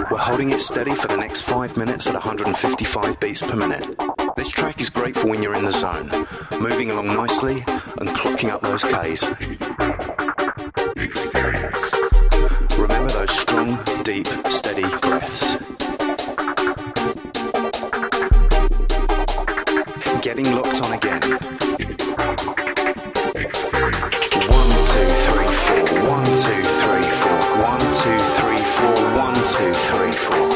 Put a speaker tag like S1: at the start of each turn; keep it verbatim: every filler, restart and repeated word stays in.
S1: We're holding it steady for the next five minutes at one hundred fifty-five beats per minute. This track is great for when you're in the zone, moving along nicely and clocking up those Ks. Remember those strong, deep, steady breaths. Getting locked on again. One, two, three, four. One, two, three, four. One, two, three, four. One, two, three, four.